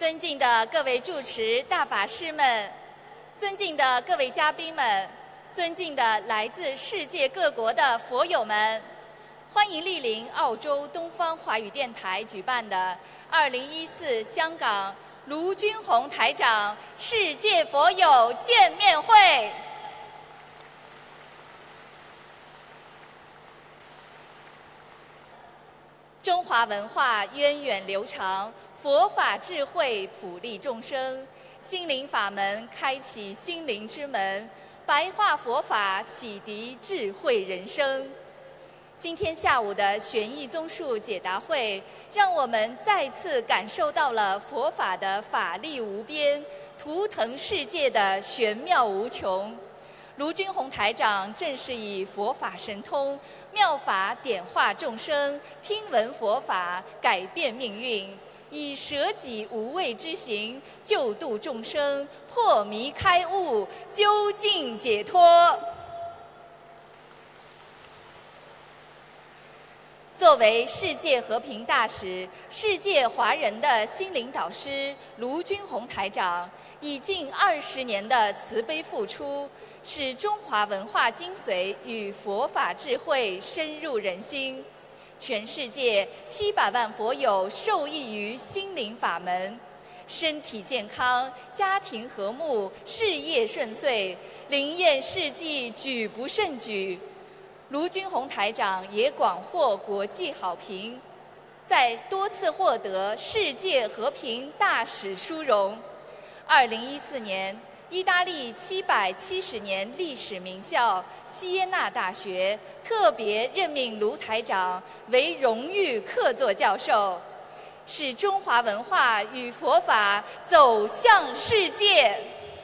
尊敬的各位主持大法师们，尊敬的各位嘉宾们，尊敬的来自世界各国的佛友们，欢迎莅临澳洲东方华语电台举办的2014香港卢军宏台长世界佛友见面会。中华文化源远流长，佛法智慧普利众生，心灵法门开启心灵之门，白话佛法启迪智慧人生。今天下午的玄义综述解答会，让我们再次感受到了佛法的法力无边，图腾世界的玄妙无穷。卢军宏台长正是以佛法神通、妙法点化众生，听闻佛法改变命运，以舍己无畏之行救度众生，破迷开悟，究竟解脱。作为世界和平大使、世界华人的心灵导师，卢军宏台长以近20年的慈悲付出，使中华文化精髓与佛法智慧深入人心。全世界700万佛友受益于心灵法门，身体健康，家庭和睦，事业顺遂，灵验事迹举不胜举。卢军宏台长也广获国际好评，在多次获得世界和平大使殊荣。2014年，意大利770年历史名校锡耶纳大学特别任命卢台长为荣誉客座教授，使中华文化与佛法走向世界。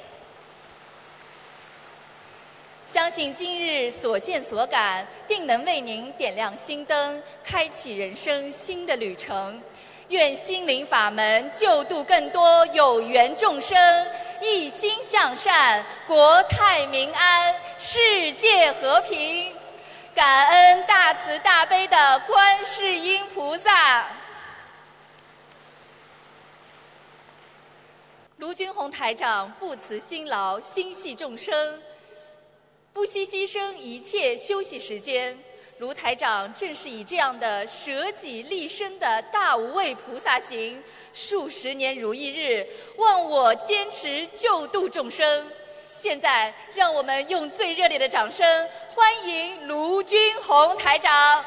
相信今日所见所感，定能为您点亮心灯，开启人生新的旅程。愿心灵法门救度更多有缘众生，一心向善，国泰民安，世界和平。感恩大慈大悲的观世音菩萨。卢军宏台长不辞辛劳，心系众生，不惜牺牲一切休息时间。卢台长正是以这样的舍己立身的大无畏菩萨行，数十年如一日，忘我坚持救度众生。现在，让我们用最热烈的掌声欢迎卢军宏台长。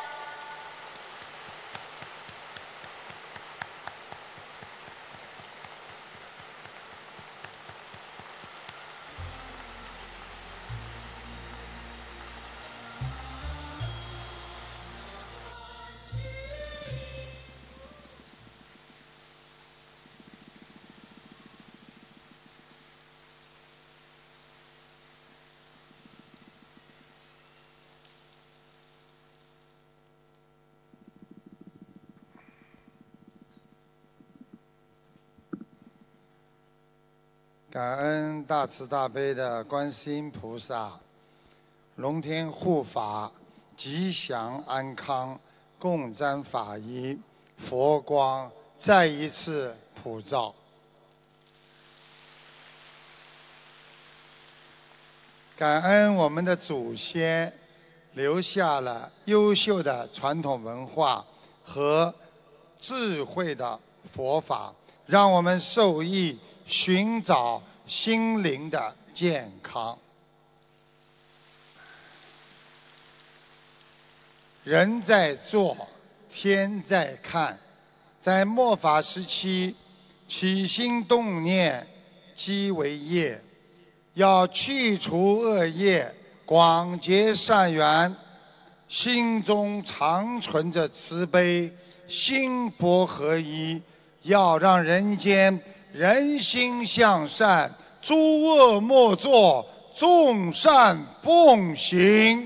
感恩大慈大悲的观世音菩萨，龙天护法，吉祥安康，共沾法衣，佛光再一次普照。感恩我们的祖先留下了优秀的传统文化和智慧的佛法，让我们受益，寻找心灵的健康。人在做，天在看。在末法时期，起心动念即为业，要去除恶业，广结善缘，心中常存着慈悲，心魄合一，要让人间人心向善，诸恶莫作，众善奉行。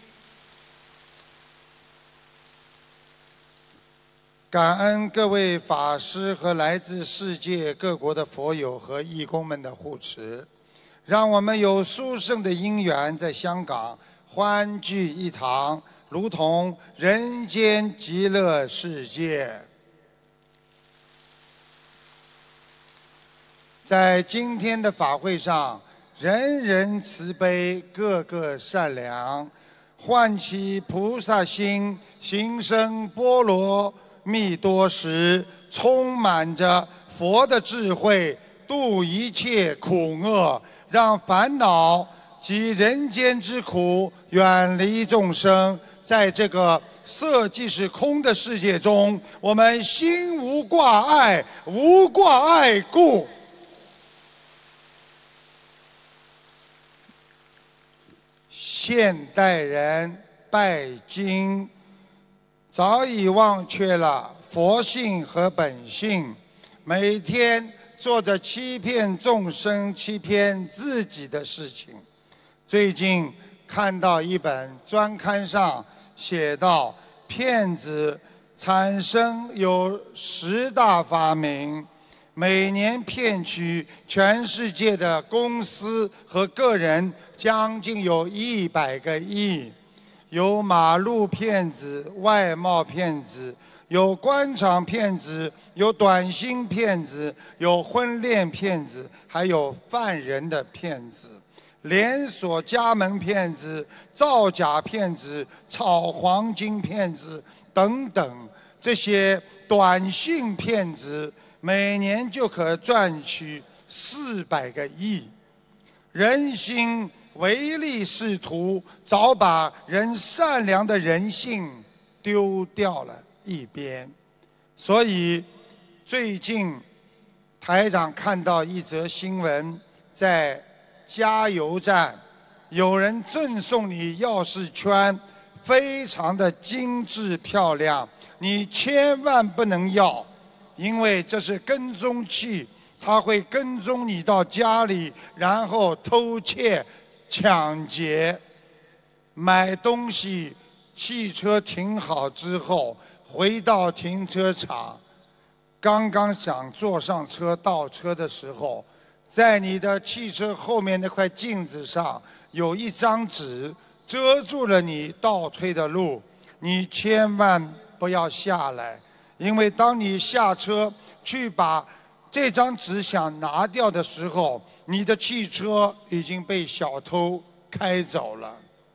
感恩各位法师和来自世界各国的佛友和义工们的护持，让我们有殊胜的因缘在香港欢聚一堂，如同人间极乐世界。 在今天的法会上，人人慈悲，个个善良，唤起菩萨心，行深般若蜜多时，充满着佛的智慧，度一切苦厄，让烦恼及人间之苦远离众生。在这个色即是空的世界中，我们心无挂碍，无挂碍故。现代人拜经，早已忘却了佛性和本性，每天做着欺骗众生、欺骗自己的事情。最近看到一本专刊上写道，骗子产生有10大发明，每年骗取全世界的公司和个人将近有100个亿。有马路骗子、外贸骗子，有官场骗子，有短信骗子，有婚恋骗子，还有犯人的骗子。连锁加盟骗子、造假骗子、炒黄金骗子等等，这些短信骗子每年就可赚取400个亿。人心唯利是图，早把人善良的人性丢掉了一边。所以最近台长看到一则新闻，在加油站有人赠送你钥匙圈，非常的精致漂亮，你千万不能要，因为这是跟踪器，它会跟踪你到家里，然后偷窃抢劫。买东西，汽车停好之后，回到停车场，刚刚想坐上车倒车的时候，在你的汽车后面那块镜子上有一张纸遮住了你倒退的路，你千万不要下来，因为当你下车去把这张纸想拿掉的时候，你的汽车已经被小偷开走了。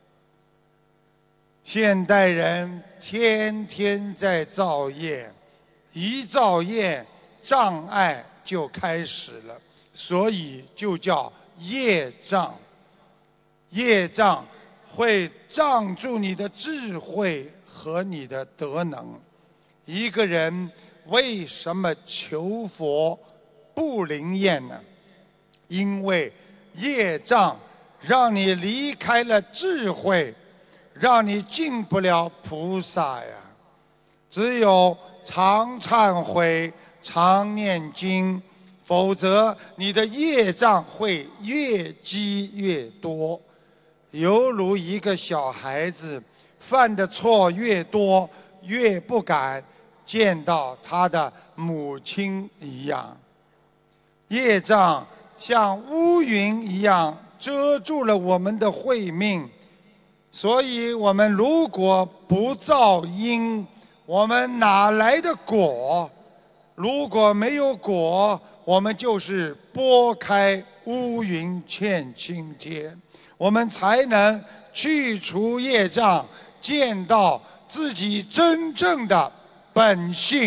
现代人天天在造业，一造业障碍就开始了，所以就叫业障。业障会障住你的智慧和你的德能。一个人为什么求佛不灵验呢？因为业障让你离开了智慧，让你进不了菩萨呀。只有常忏悔、常念经，否则你的业障会越积越多。犹如一个小孩子犯的错越多，越不敢见到他的母亲一样。业障像乌云一样遮住了我们的慧命，所以我们如果不造因，我们哪来的果？如果没有果，我们就是拨开乌云见青天，我们才能去除业障，见到自己真正的本性。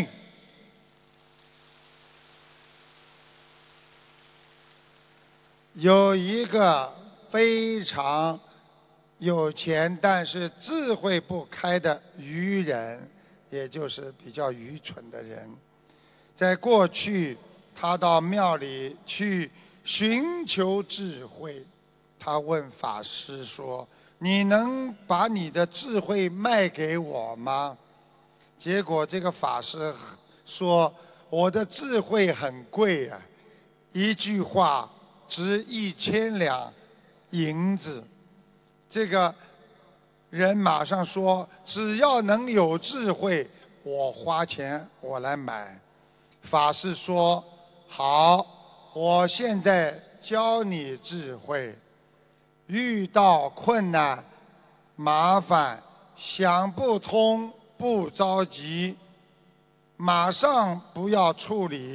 有一个非常有钱但是智慧不开的愚人，也就是比较愚蠢的人。在过去，他到庙里去寻求智慧，他问法师说：“你能把你的智慧卖给我吗？”结果这个法师说：“我的智慧很贵啊，一句话值1000两银子。”这个人马上说：“只要能有智慧，我花钱我来买。”法师说：“好，我现在教你智慧。遇到困难、麻烦、想不通，不着急，马上不要处理，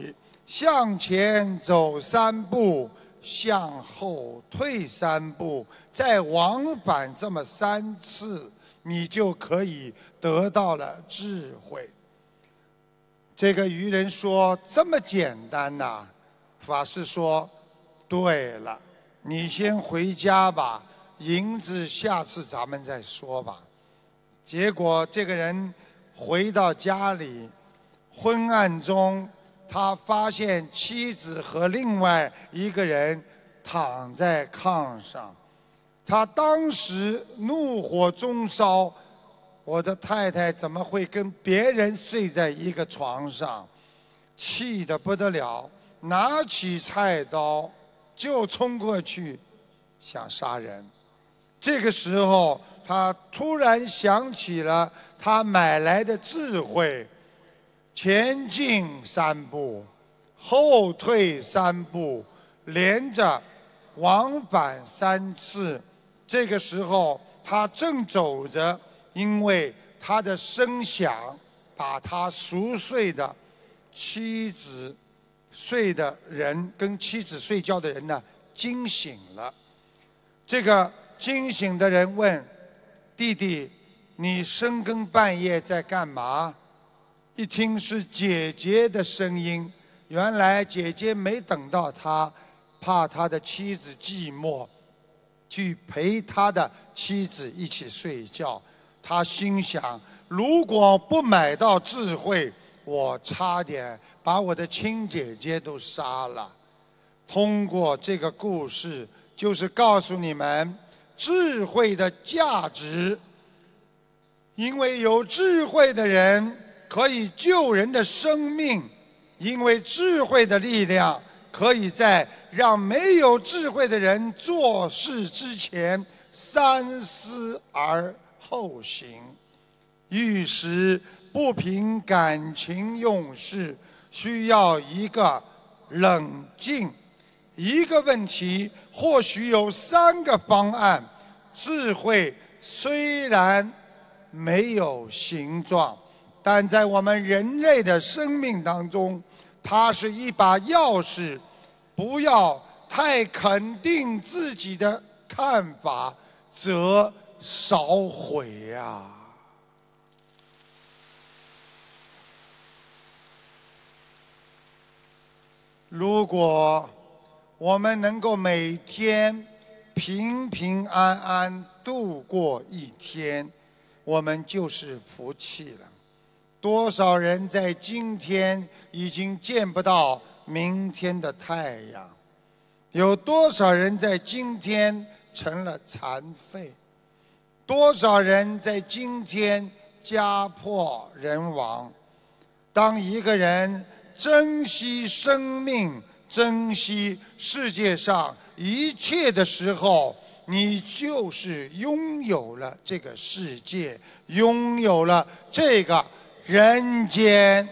向前走3步，向后退3步，再往返这么3次，你就可以得到了智慧。这个愚人说：“这么简单呐？”法师说：“对了，你先回家吧，银子下次咱们再说吧。”结果这个人回到家里，昏暗中，他发现妻子和另外一个人躺在炕上。他当时怒火中烧，我的太太怎么会跟别人睡在一个床上？气得不得了，拿起菜刀就冲过去想杀人。这个时候他突然想起了他买来的智慧，前进3步，后退3步，连着往返3次。这个时候他正走着，因为他的声响把他熟睡的妻子跟妻子睡觉的人呢惊醒了。这个惊醒的人问：“弟弟，你深更半夜在干嘛？”一听是姐姐的声音，原来姐姐没等到他，怕他的妻子寂寞，去陪他的妻子一起睡觉。他心想，如果不买到智慧，我差点把我的亲姐姐都杀了。通过这个故事，就是告诉你们智慧的价值。因为有智慧的人可以救人的生命，因为智慧的力量可以在让没有智慧的人做事之前三思而后行。遇时不凭感情用事，需要一个冷静。一个问题或许有3个方案。智慧虽然没有形状，但在我们人类的生命当中，它是一把钥匙。不要太肯定自己的看法，则少悔呀。如果我们能够每天平平安安度过一天，我们就是福气了。多少人在今天已经见不到明天的太阳？有多少人在今天成了残废？多少人在今天家破人亡？当一个人珍惜生命，珍惜世界上一切的时候，你就是拥有了这个世界，拥有了这个人间。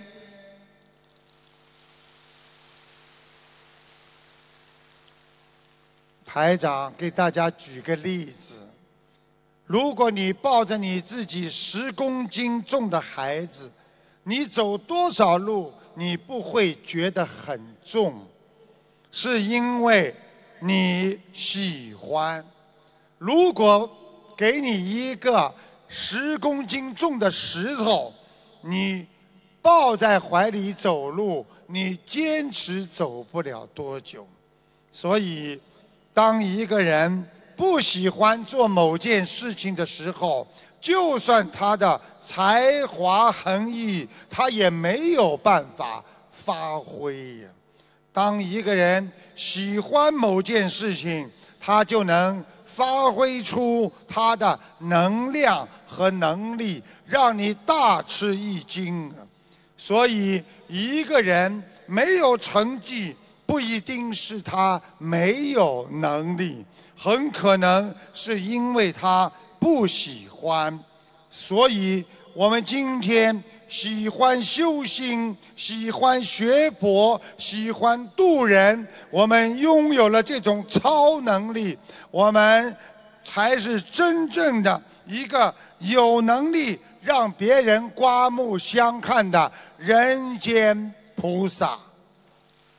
台长给大家举个例子，如果你抱着你自己10公斤重的孩子，你走多少路你不会觉得很重，是因为你喜欢。如果给你一个10公斤重的石头，你抱在怀里走路，你坚持走不了多久。所以当一个人不喜欢做某件事情的时候，就算他的才华横溢，他也没有办法发挥呀。当一个人喜欢某件事情，他就能发挥出他的能量和能力，让你大吃一惊。所以一个人没有成绩，不一定是他没有能力，很可能是因为他不喜欢。所以我们今天喜欢修心，喜欢学佛，喜欢度人，我们拥有了这种超能力，我们才是真正的一个有能力让别人刮目相看的人间菩萨。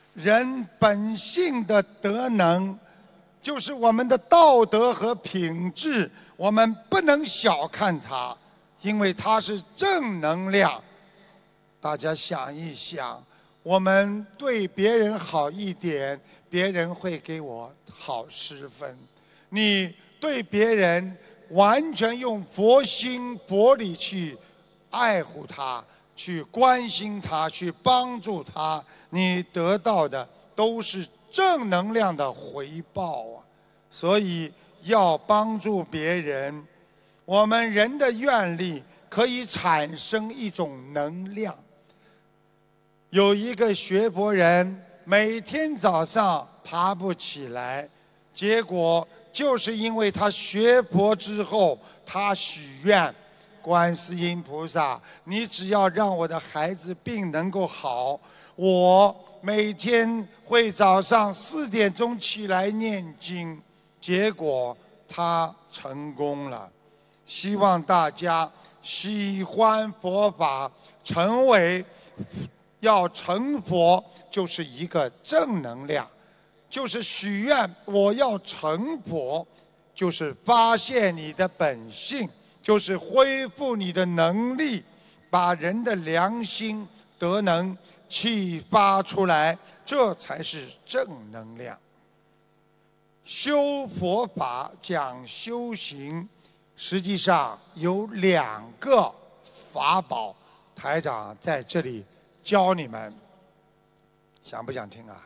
人本性的德能，就是我们的道德和品质，我们不能小看它，因为它是正能量。大家想一想，我们对别人好一点，别人会给我好10分。你对别人完全用佛心佛力去爱护他，去关心他，去帮助他，你得到的都是正能量的回报啊！所以要帮助别人，我们人的愿力可以产生一种能量。有一个学佛人每天早上爬不起来，结果就是因为他学佛之后，他许愿，观世音菩萨，你只要让我的孩子病能够好，我每天会早上4点钟起来念经。结果他成功了。希望大家喜欢佛法，要成佛，就是一个正能量。就是许愿我要成佛，就是发现你的本性，就是恢复你的能力，把人的良心德能启发出来，这才是正能量。修佛法讲修行，实际上有2个法宝，台长在这里教你们，想不想听啊？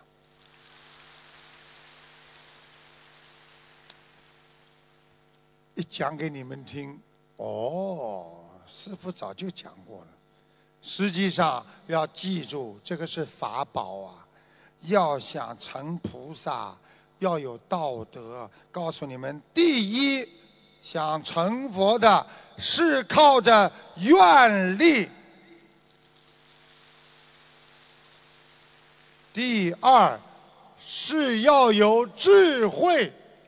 一讲给你们听，师父早就讲过了。实际上要记住，这个是法宝啊！要想成菩萨，要有道德。告诉你们，第一，想成佛的是靠着愿力；第二，是要有智慧。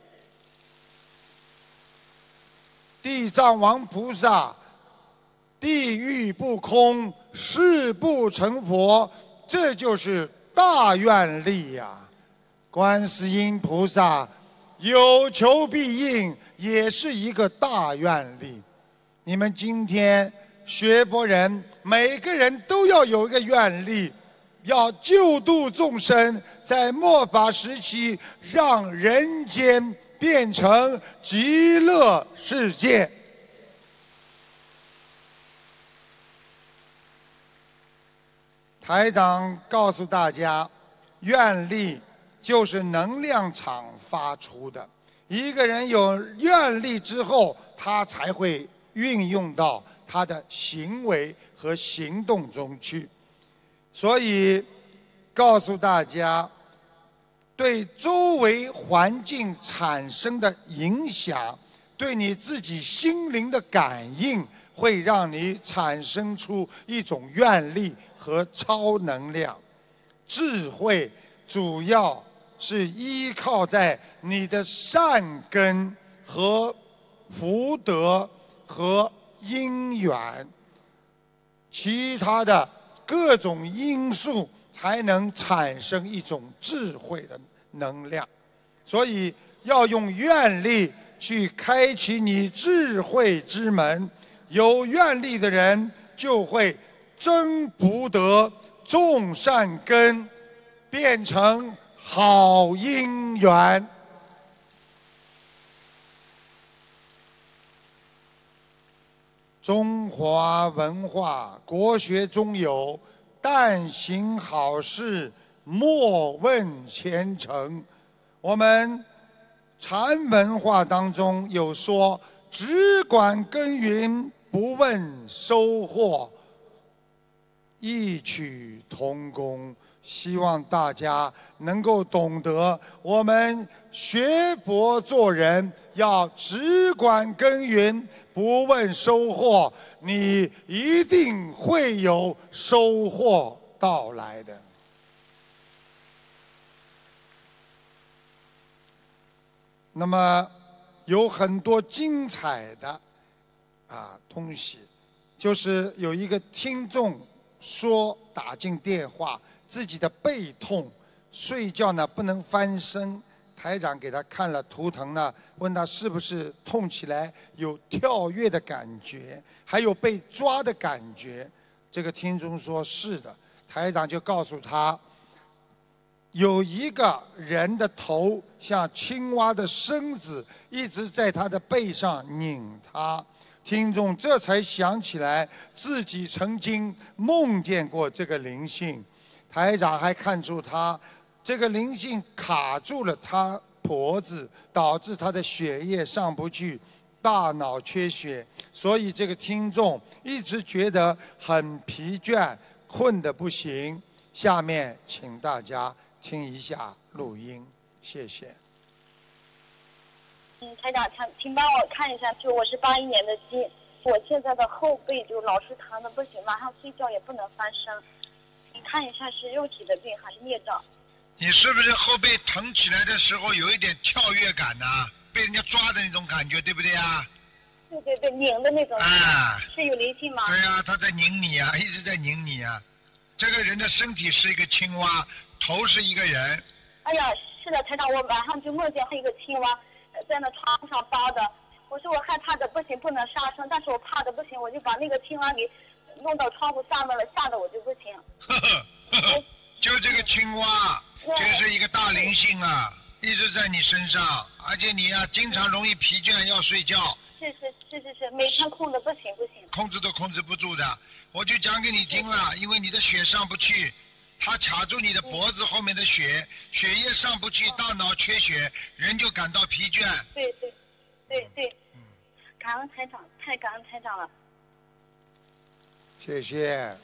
地藏王菩萨，地狱不空，誓不成佛，这就是大愿力呀！观世音菩萨有求必应，也是一个大愿力。你们今天学佛人，每个人都要有一个愿力，要救度众生，在末法时期，让人间变成极乐世界。台长告诉大家，愿力就是能量场发出的。一个人有愿力之后，他才会运用到他的行为和行动中去。所以告诉大家，对周围环境产生的影响，对你自己心灵的感应，会让你产生出一种愿力和超能量。智慧主要是依靠在你的善根和福德和因缘，其他的各种因素才能产生一种智慧的能量。所以要用愿力去开启你智慧之门。有愿力的人就会增福德、种善根，变成好姻缘。中华文化国学中有“但行好事，莫问前程”。我们禅文化当中有说，只管耕耘，不问收获，异曲同工。希望大家能够懂得，我们学佛做人要只管耕耘，不问收获，你一定会有收获到来的。那么有很多精彩的东西，就是有一个听众说打进电话，自己的背痛， 睡觉呢不能翻身。台长给他看了图腾呢，问他是不是痛起来有跳跃的感觉，还有被抓的感觉。这个听众说是的，台长就告诉他，有一个人的头像青蛙的身子一直在他的背上拧他。听众这才想起来自己曾经梦见过这个灵性。台长还看出他这个灵性卡住了他脖子，导致他的血液上不去，大脑缺血，所以这个听众一直觉得很疲倦，困得不行。下面请大家听一下录音，谢谢。 台长，请帮我看一下，就我是81年的鸡，我现在的后背就老是疼的不行，晚上睡觉也不能翻身。你看一下是肉体的病还是孽障？ 你是不是后背疼起来的时候有一点跳跃感呢、被人家抓的那种感觉，对不对啊？ 对对对，拧的那种。 啊， 是有灵性吗？ 对啊，他在拧你啊，一直在拧你啊。这个人的身体是一个青蛙，头是一个人。 哎呀，是的，台长，我晚上就梦见一个青蛙在那窗上扒的，我说我害怕的不行，不能杀生，但是我怕的不行，我就把那个青蛙给弄到窗户下面了，吓得我就不行。 呵呵呵呵，就这个青蛙，这是一个大灵性啊，一直在你身上，而且你啊经常容易疲倦，要睡觉。 是，每天空的不行， 控制都控制不住的。我就讲给你听了，因为你的血上不去，它卡住你的脖子后面的血，血液上不去，大脑缺血，人就感到疲倦。 对，感恩台长，太感恩台长了。 谢谢。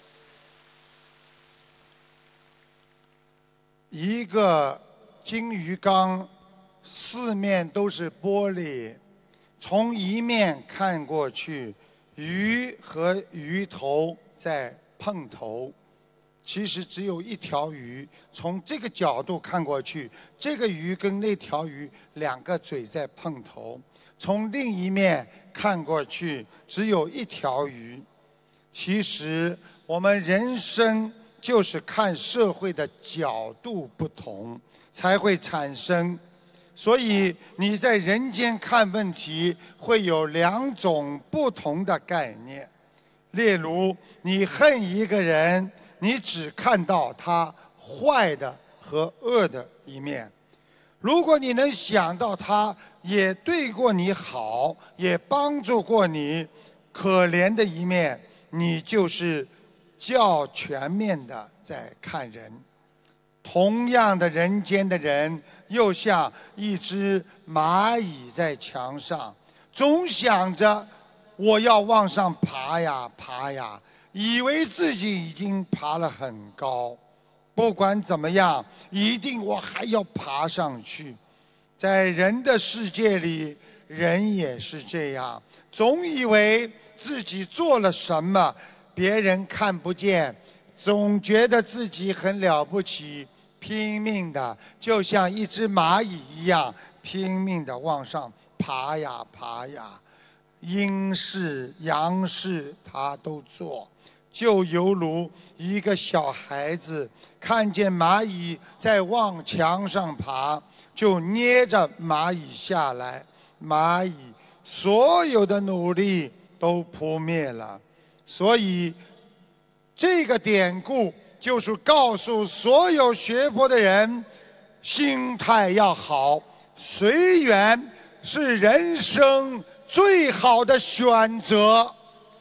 一个金鱼缸，四面都是玻璃，从一面看过去，鱼和鱼头在碰头。其实只有一条鱼，从这个角度看过去，这个鱼跟那条鱼两个嘴在碰头。从另一面看过去，只有一条鱼。其实我们人生就是看社会的角度不同，才会产生。所以你在人间看问题，会有两种不同的概念。例如，你恨一个人，你只看到他坏的和恶的一面。如果你能想到他也对过你好，也帮助过你可怜的一面，你就是较全面的在看人。同样的人间的人，又像一只蚂蚁在墙上，总想着我要往上爬呀爬呀，以为自己已经爬了很高，不管怎么样，一定我还要爬上去。在人的世界里，人也是这样，总以为自己做了什么别人看不见，总觉得自己很了不起，拼命的就像一只蚂蚁一样，拼命的往上爬呀爬呀，阴事阳事他都做。就犹如一个小孩子看见蚂蚁在往墙上爬，就捏着蚂蚁下来，蚂蚁所有的努力都扑灭了。所以这个典故就是告诉所有学佛的人，心态要好，随缘是人生最好的选择。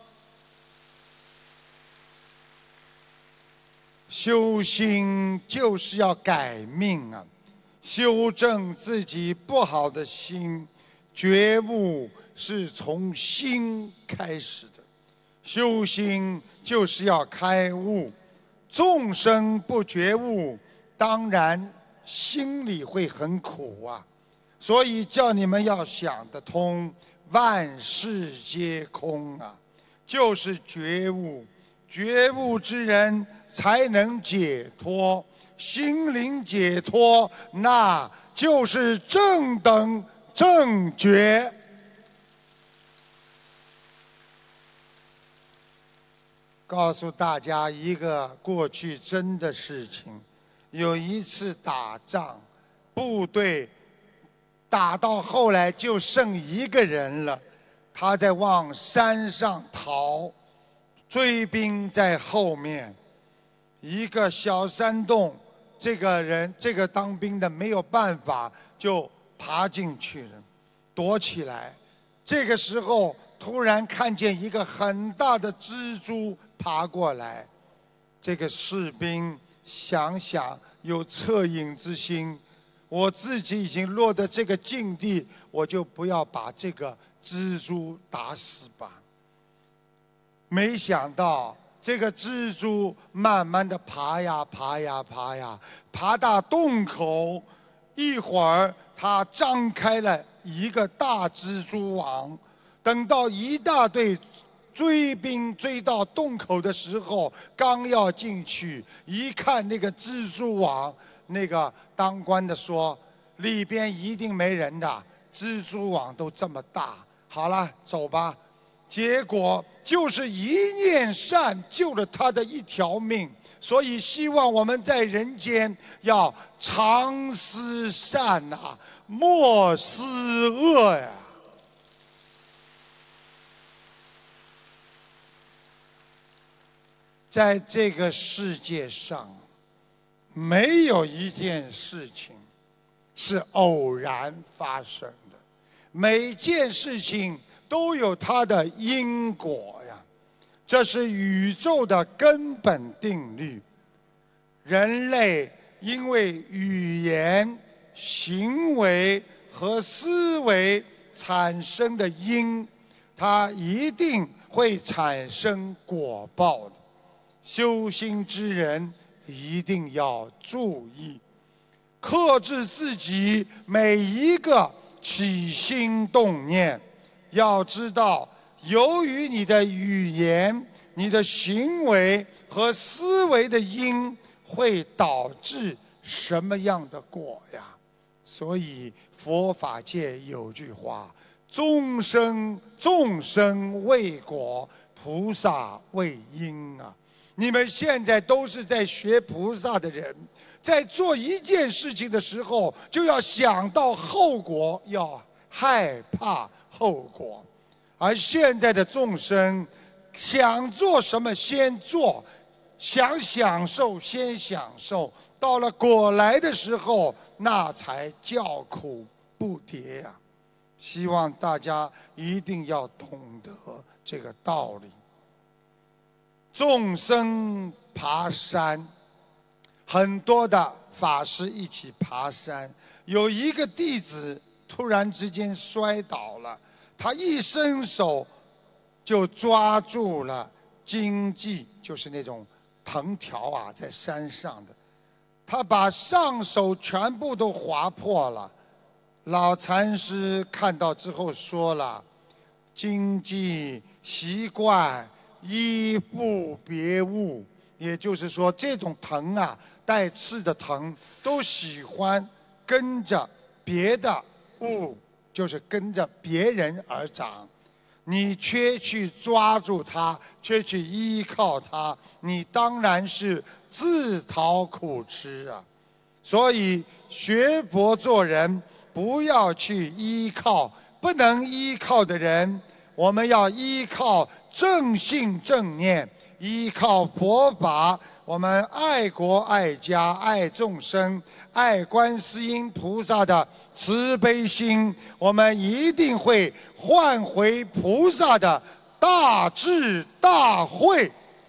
修心就是要改命啊，修正自己不好的心，觉悟是从心开始的。修心就是要开悟，众生不觉悟，当然心里会很苦啊。所以叫你们要想得通，万事皆空啊，就是觉悟。觉悟之人才能解脱，心灵解脱，那就是正等正觉。告诉大家一个过去真的事情， 有一次打仗，部队打到后来就剩一个人了，他在往山上逃，追兵在后面，一个小山洞，这个当兵的没有办法，就爬进去了，躲起来。这个时候突然看见一个很大的蜘蛛爬过来，这个士兵想想有恻隐之心，我自己已经落得这个境地，我就不要把这个蜘蛛打死吧。没想到这个蜘蛛慢慢的爬呀爬呀爬呀，爬到洞口，一会儿它张开了一个大蜘蛛网，等到一大队追兵追到洞口的时候，刚要进去，一看那个蜘蛛网，那个当官的说里边一定没人的，蜘蛛网都这么大，好了，走吧。结果就是一念善救了他的一条命，所以希望我们在人间要常思善呐，莫思恶呀。在这个世界上，没有一件事情是偶然发生的，每件事情都有它的因果呀，这是宇宙的根本定律。人类因为语言、行为和思维产生的因，它一定会产生果报的。修心之人一定要注意，克制自己每一个起心动念。要知道，由于你的语言、你的行为和思维的因，会导致什么样的果呀？所以佛法界有句话：众生为果，菩萨为因啊。你们现在都是在学菩萨的人，在做一件事情的时候，就要想到后果，要害怕后果。而现在的众生，想做什么先做，想享受先享受，到了果来的时候，那才叫苦不迭呀。希望大家一定要懂得这个道理。众生爬山，很多的法师一起爬山，有一个弟子突然之间摔倒了，他一伸手就抓住了荆棘，就是那种藤条啊，在山上的，他把上手全部都划破了。老禅师看到之后说了：荆棘习惯依不别物，也就是说，这种藤啊，带刺的藤，都喜欢跟着别的物，就是跟着别人而长。你却去抓住它，却去依靠它，你当然是自讨苦吃啊！所以学佛做人，不要去依靠不能依靠的人，我们要依靠正信正念，依靠佛法，我们爱国爱家爱众生，爱观世音菩萨的慈悲心，我们一定会换回菩萨的大智大慧。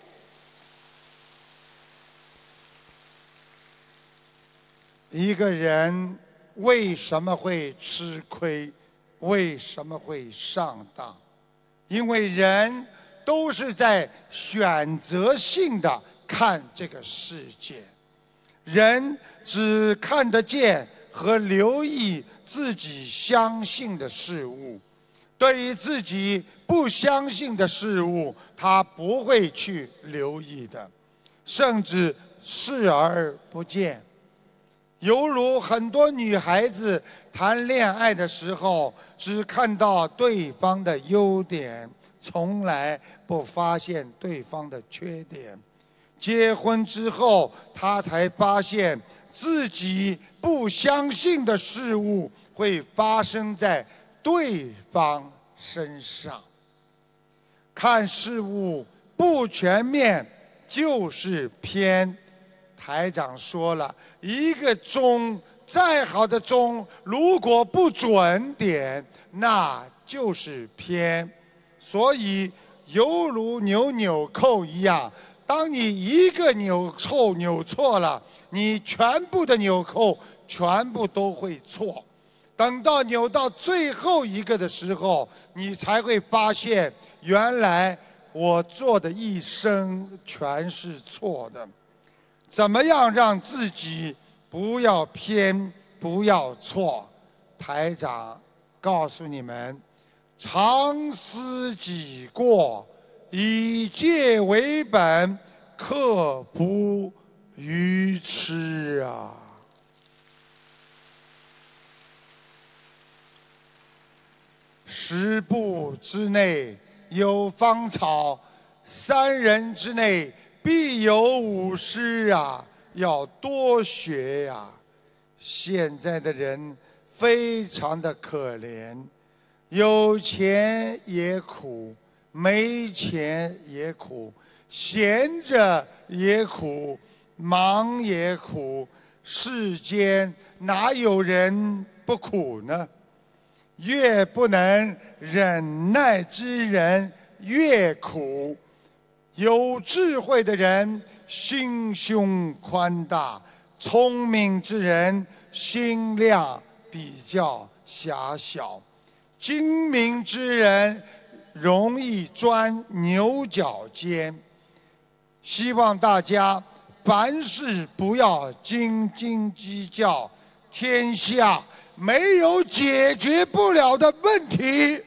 一个人为什么会吃亏？为什么会上当？因为人都是在选择性的看这个世界，人只看得见和留意自己相信的事物，对于自己不相信的事物，他不会去留意的，甚至视而不见。犹如很多女孩子谈恋爱的时候，只看到对方的优点，从来不发现对方的缺点。 结婚之后，他才发现自己不相信的事物会发生在对方身上。看事物不全面就是偏。台长说了，一个钟，再好的钟，如果不准点，那就是偏。所以犹如纽扣一样，当你一个纽扣扭错了，你全部的纽扣全部都会错。等到扭到最后一个的时候，你才会发现，原来我做的一生全是错的。怎么样让自己不要偏，不要错？台长告诉你们，常思己过，以戒为本，刻不愚痴啊！10步之内有芳草，3人之内必有武师啊！要多学呀！现在的人非常的可怜，有钱也苦，没钱也苦，闲着也苦，忙也苦。世间哪有人不苦呢？越不能忍耐之人越苦。有智慧的人心胸宽大，聪明之人心量比较狭小，精明之人容易钻牛角尖。希望大家凡事不要斤斤计较，天下没有解决不了的问题。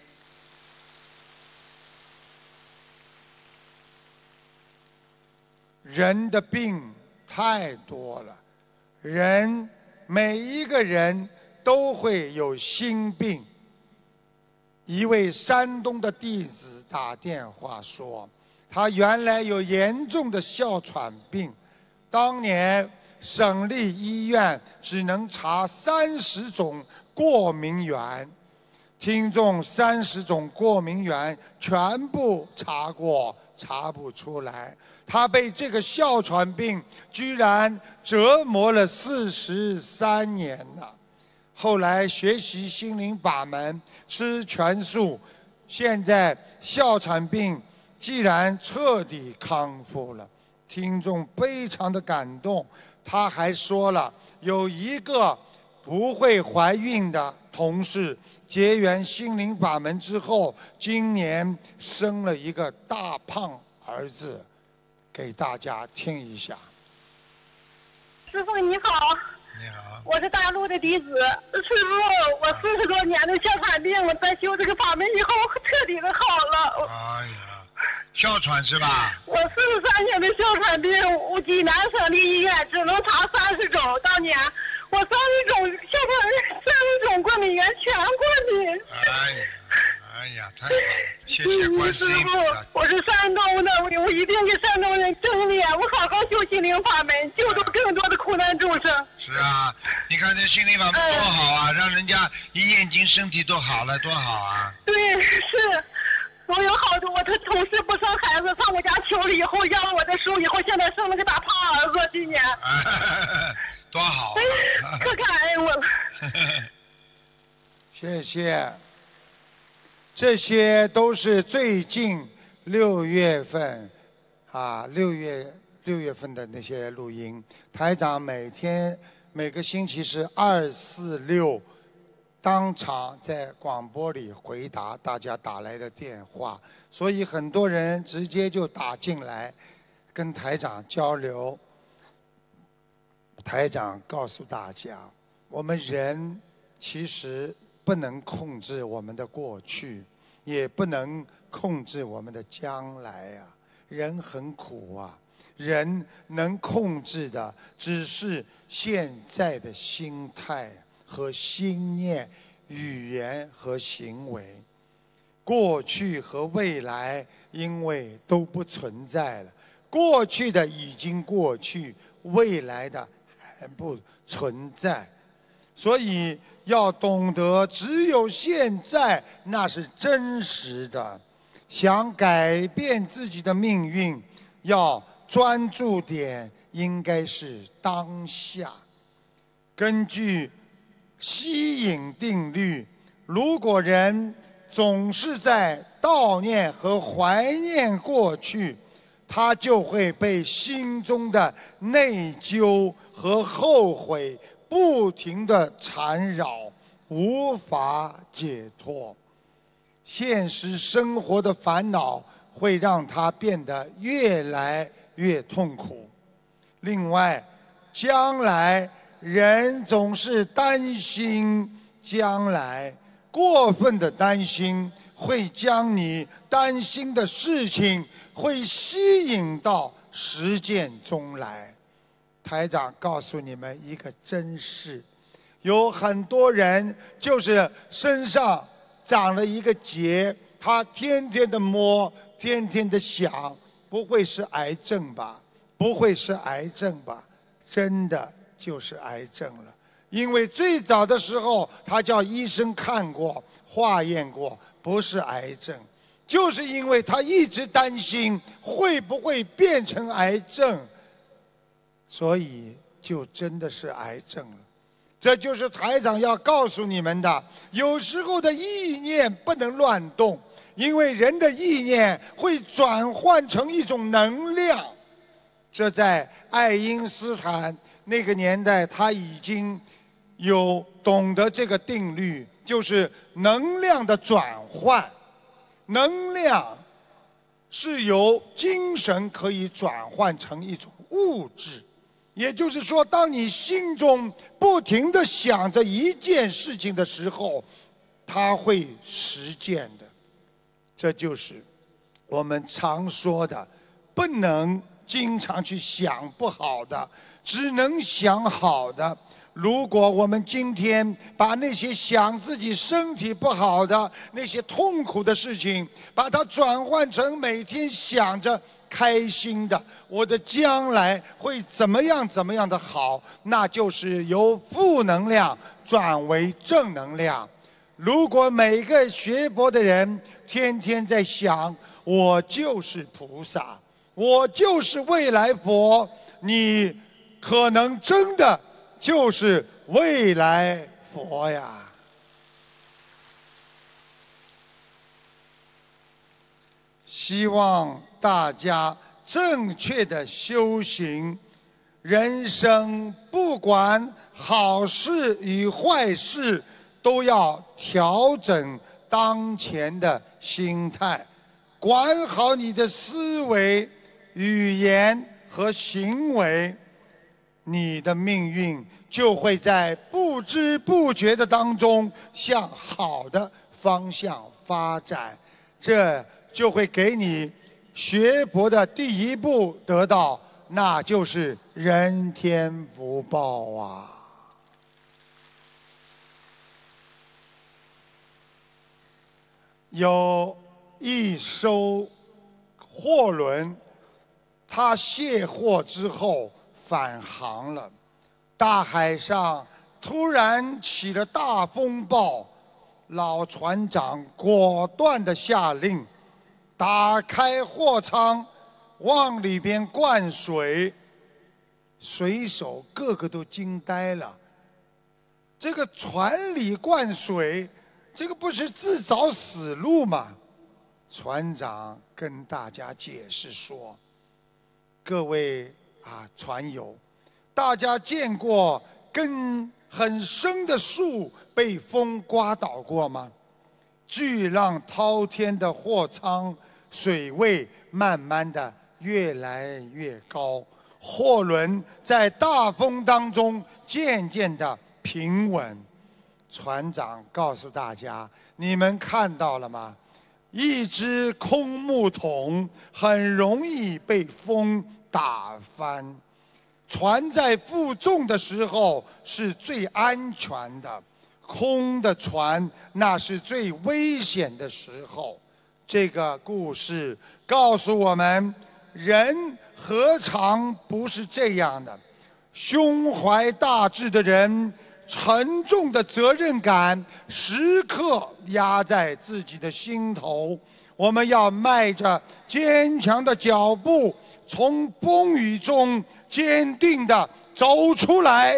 人的病太多了，每一个人都会有心病。一位山东的弟子打电话说，他原来有严重的哮喘病，当年省立医院只能查30种过敏源，听众30种过敏源全部查过，查不出来。他被这个哮喘病居然折磨了43年了。后来学习心灵法门，吃全素，现在哮喘病既然彻底康复了。听众非常的感动，他还说了，有一个不会怀孕的同事结缘心灵法门之后，今年生了一个大胖儿子。给大家听一下。 师父你好。 你好。 我是大陆的弟子。师父，我40多年的哮喘病，我在修这个法门以后彻底的好了。 哎呀，哮喘是吧？ 我43年的哮喘病，我济南省立医院只能查30种，当年我30种哮喘30种过敏源全过敏。 哎呀，太好了！谢谢观世音菩萨。 我是山东的，我一定给山东人正念，我好好修心灵法门，救助更多的苦难众生。 是啊，你看这心灵法门多好啊，让人家一念经身体都好了，多好啊！ 对，是。我有好多我的同事不生孩子，上我家求了以后要了我的书，以后现在生了个大胖儿子，今年。 多好啊！ 可感恩我了。 谢谢。这些都是最近6月份，6月份的那些录音。台长每个星期是2、4、6，当场在广播里回答大家打来的电话，所以很多人直接就打进来跟台长交流。台长告诉大家，我们人其实不能控制我们的过去，也不能控制我们的将来呀。人很苦啊，人能控制的只是现在的心态和心念、语言和行为。过去和未来因为都不存在了， 过去的已经过去，未来的还不存在。所以要懂得，只有现在那是真实的。想改变自己的命运，要专注点应该是当下。根据吸引定律，如果人总是在悼念和怀念过去，他就会被心中的内疚和后悔不停地缠绕，无法解脱。现实生活的烦恼会让他变得越来越痛苦。另外，将来人总是担心将来，过分的担心会将你担心的事情会吸引到实践中来。台长告诉你们一个真事，有很多人就是身上长了一个结，他天天的摸，天天的想，不会是癌症吧？不会是癌症吧？真的就是癌症了。因为最早的时候他叫医生看过化验过，不是癌症，就是因为他一直担心会不会变成癌症，所以就真的是癌症了。这就是台长要告诉你们的，有时候的意念不能乱动，因为人的意念会转换成一种能量。这在爱因斯坦那个年代，他已经有懂得这个定律，就是能量的转换。能量是由精神可以转换成一种物质。也就是说，当你心中不停地想着一件事情的时候，它会实践的。这就是我们常说的，不能经常去想不好的，只能想好的。如果我们今天把那些想自己身体不好的、那些痛苦的事情，把它转换成每天想着开心的，我的将来会怎么样怎么样的好，那就是由负能量转为正能量。如果每个学佛的人天天在想我就是菩萨，我就是未来佛，你可能真的就是未来佛呀。希望大家正确的修行，人生不管好事与坏事，都要调整当前的心态，管好你的思维、语言和行为，你的命运就会在不知不觉的当中向好的方向发展，这就会给你学佛的第一步得到，那就是人天福报啊！有一艘货轮，它卸货之后返航了，大海上突然起了大风暴，老船长果断地下令打开货舱，往里边灌水。水手个个都惊呆了，这个船里灌水，这个不是自找死路吗？船长跟大家解释说，各位船友，大家见过根很深的树被风刮倒过吗？巨浪滔天的货舱，水位慢慢的越来越高，货轮在大风当中渐渐的平稳。船长告诉大家，你们看到了吗？一只空木桶很容易被风打翻，船在负重的时候是最安全的，空的船那是最危险的时候。这个故事告诉我们， 人何尝不是这样的？胸怀大志的人，沉重的责任感时刻压在自己的心头。我们要迈着坚强的脚步，从风雨中坚定地走出来。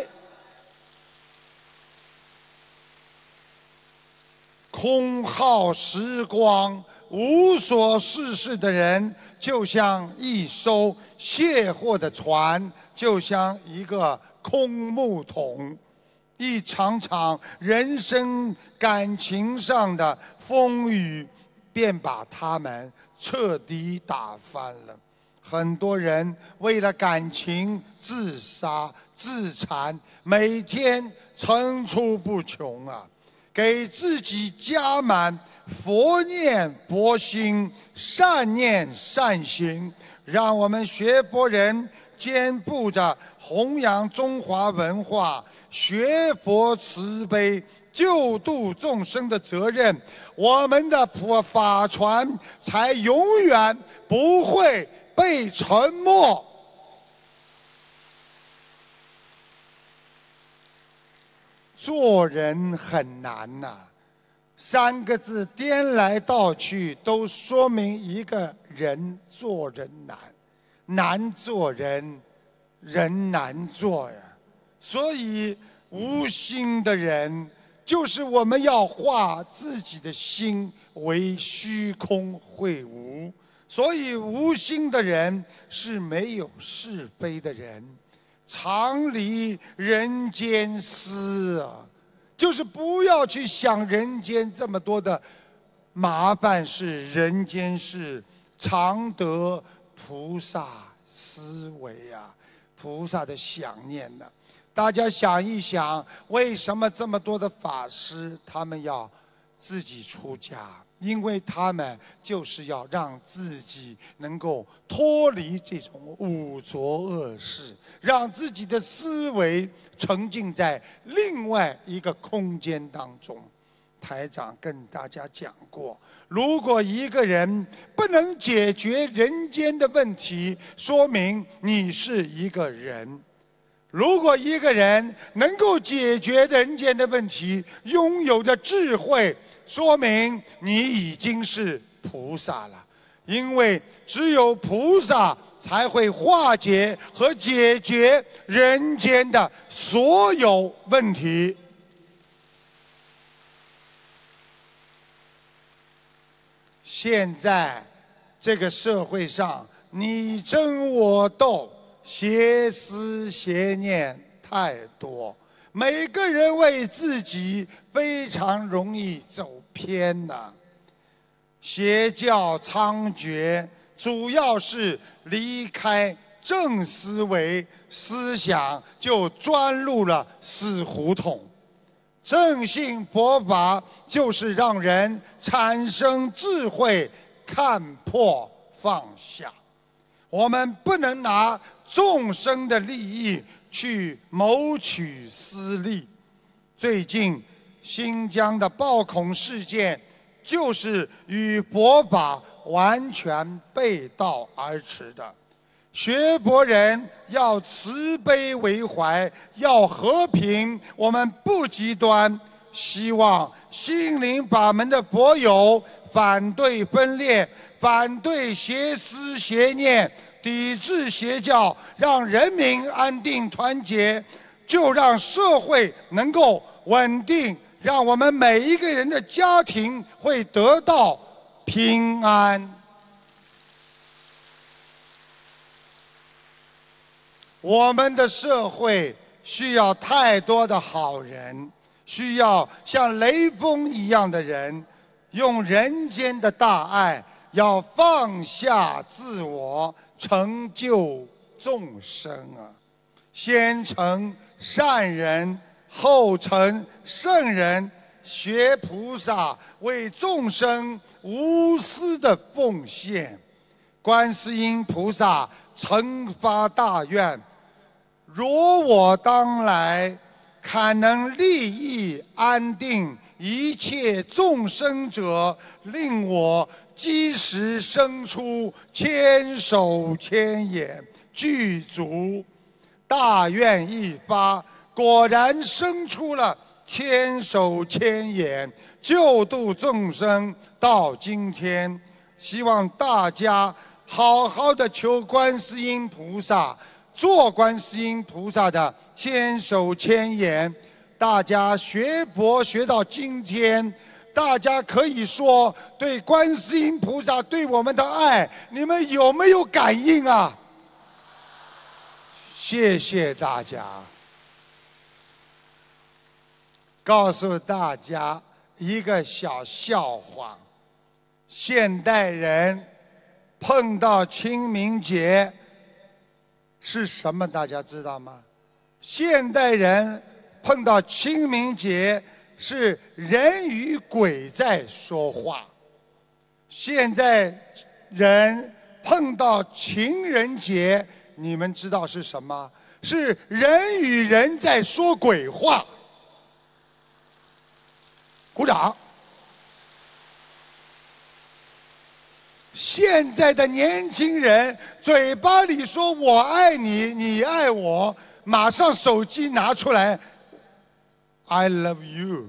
空耗时光、无所事事的人，就像一艘卸货的船，就像一个空木桶。一场场人生感情上的风雨，便把他们彻底打翻了。很多人为了感情自杀自残，每天层出不穷啊！给自己加满佛念佛心，善念善行，让我们学佛人肩负着弘扬中华文化、学佛慈悲、救度众生的责任，我们的法传才永远不会被沉没。做人很难呐，3个字颠来倒去，都说明一个人做人难，难做人，人难做呀。所以无心的人，就是我们要化自己的心为虚空会无。所以无心的人是没有是非的人。常离人间思啊，就是不要去想人间这么多的麻烦事、人间事，常得菩萨思维啊，菩萨的想念呢。大家想一想，为什么这么多的法师他们要自己出家？因为他们就是要让自己能够脱离这种污浊恶事，让自己的思维沉浸在另外一个空间当中。台长跟大家讲过，如果一个人不能解决人间的问题，说明你是一个人；如果一个人能够解决人间的问题，拥有着智慧，说明你已经是菩萨了。因为只有菩萨才会化解和解决人间的所有问题。现在这个社会上，你争我斗，邪思邪念太多，每个人为自己非常容易走偏了。邪教猖獗，主要是离开正思维，思想就钻入了死胡同。正信佛法就是让人产生智慧，看破放下。我们不能拿众生的利益去谋取私利。最近新疆的暴恐事件，就是与佛法完全背道而驰的。学佛人要慈悲为怀，要和平，我们不极端。希望心灵法门的佛友反对分裂，反对邪思邪念，抵制邪教，让人民安定团结，就让社会能够稳定，让我们每一个人的家庭会得到平安。我们的社会需要太多的好人，需要像雷锋一样的人，用人间的大爱，要放下自我，成就众生啊！先成善人，后成圣人，学菩萨，为众生无私的奉献。观世音菩萨曾发大愿，若我当来， 堪能利益安定一切众生者，令我即时生出千手千眼，具足。大愿一发，果然生出了千手千眼，救度众生到今天。希望大家好好的求观世音菩萨，做观世音菩萨的千手千眼。大家学佛学到今天，大家可以说对观世音菩萨对我们的爱，你们有没有感应啊？谢谢大家。告诉大家一个小笑话：现代人碰到清明节是什么？大家知道吗？现代人碰到清明节是人与鬼在说话。现在人碰到情人节，你们知道是什么？是人与人在说鬼话。鼓掌。现在的年轻人嘴巴里说我爱你，你爱我，马上手机拿出来 I love you，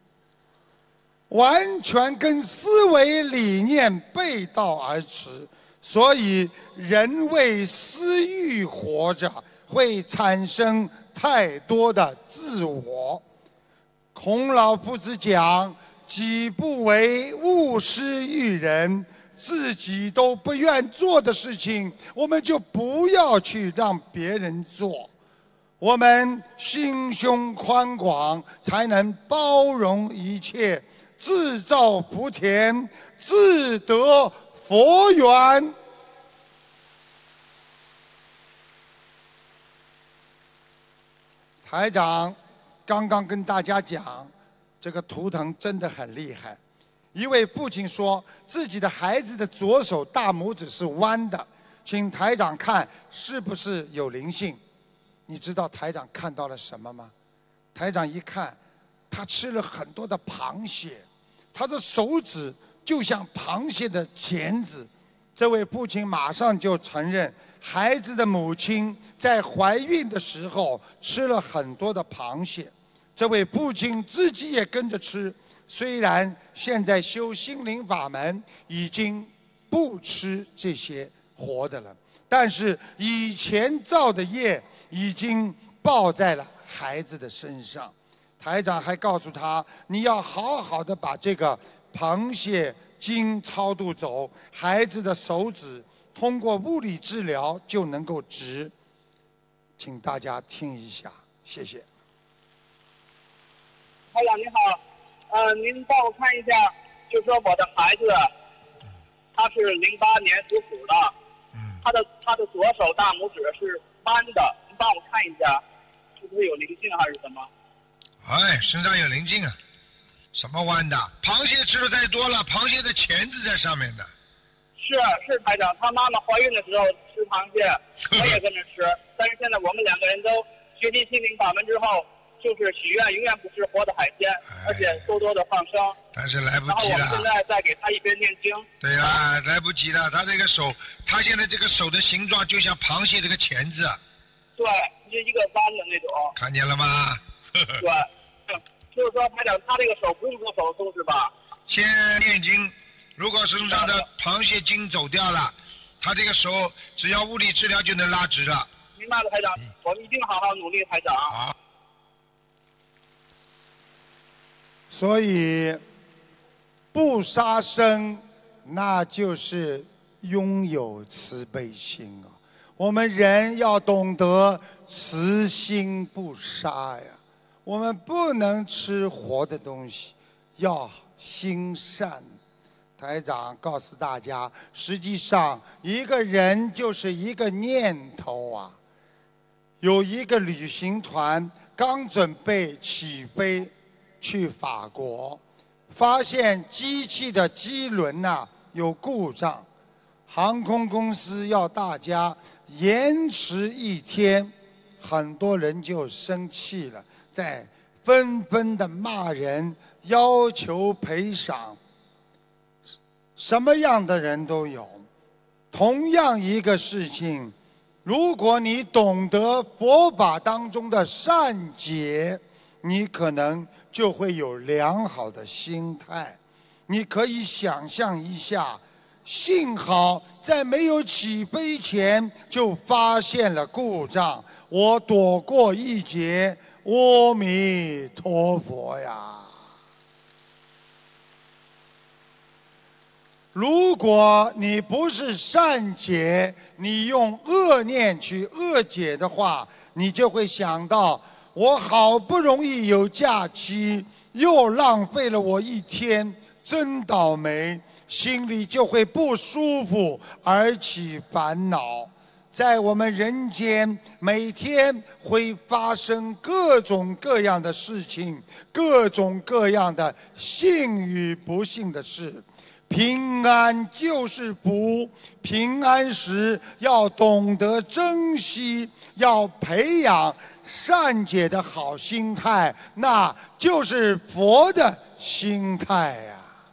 完全跟思维理念背道而驰。所以人为私欲活着，会产生太多的自我。孔老夫子讲，己不为，勿施于人。自己都不愿做的事情，我们就不要去让别人做。我们心胸宽广，才能包容一切，自造福田，自得佛缘。台长刚刚跟大家讲，这个图腾真的很厉害。一位父亲说自己的孩子的左手大拇指是弯的，请台长看是不是有灵性。你知道台长看到了什么吗？台长一看，他吃了很多的螃蟹，他的手指就像螃蟹的钳子。这位父亲马上就承认，孩子的母亲在怀孕的时候吃了很多的螃蟹。这位父亲自己也跟着吃，虽然现在修心灵法门已经不吃这些活的了，但是以前造的业已经报在了孩子的身上。台长还告诉他，你要好好的把这个螃蟹精超度走，孩子的手指通过物理治疗就能够直。请大家听一下，谢谢。 台长你好，您帮我看一下，就说我的孩子，他是08年属虎的，他的左手大拇指是弯的，您帮我看一下，是不是有灵性还是什么？ 哎，身上有灵性啊！什么弯的？螃蟹吃的太多了，螃蟹的钳子在上面的。 是台长，他妈妈怀孕的时候吃螃蟹，我也跟着吃，但是现在我们两个人都学习心灵法门之后，就是许愿永远不吃活的海鲜，而且多多的放生。 但是来不及了。 然后我们现在在给他一边念经。 对啊，来不及了。他这个手，他现在这个手的形状就像螃蟹这个钳子。 对，是一个弯的那种。 看见了吗？ 对，就是说台长，他这个手不用做手术是吧？ 先念经，如果身上的螃蟹筋走掉了，他这个手只要物理治疗就能拉直了。 明白了，台长，我们一定好好努力，台长。 好。 所以不杀生，那就是拥有慈悲心啊。我们人要懂得慈心不杀呀。我们不能吃活的东西，要心善。台长告诉大家，实际上一个人就是一个念头啊。有一个旅行团刚准备起飞去法国，发现机器的机轮有故障，航空公司要大家延迟1天，很多人就生气了。 在纷纷的骂人，要求赔偿，什么样的人都有。同样一个事情，如果你懂得佛法当中的善解，你可能就会有良好的心态。你可以想象一下，幸好在没有起飞前就发现了故障，我躲过一劫，阿弥陀佛呀！如果你不是善解，你用恶念去恶解的话，你就会想到，我好不容易有假期，又浪费了我一天，真倒霉，心里就会不舒服，而起烦恼。在我们人间，每天会发生各种各样的事情，各种各样的幸与不幸的事。平安就是福，平安时要懂得珍惜，要培养善解的好心态，那就是佛的心态呀。